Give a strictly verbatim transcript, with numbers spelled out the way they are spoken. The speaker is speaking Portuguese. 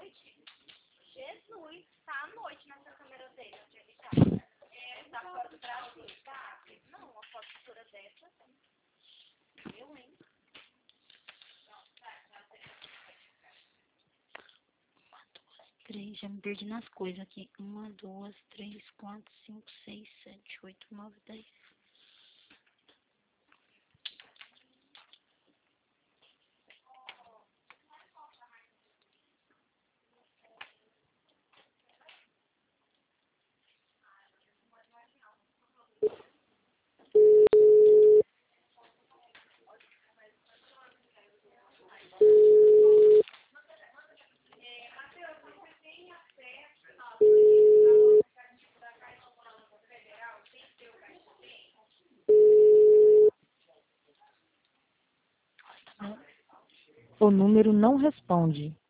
Três, já me perdi nas coisas aqui. Uma, duas, três, quatro, cinco, seis, sete, oito, nove, dez. O número não responde.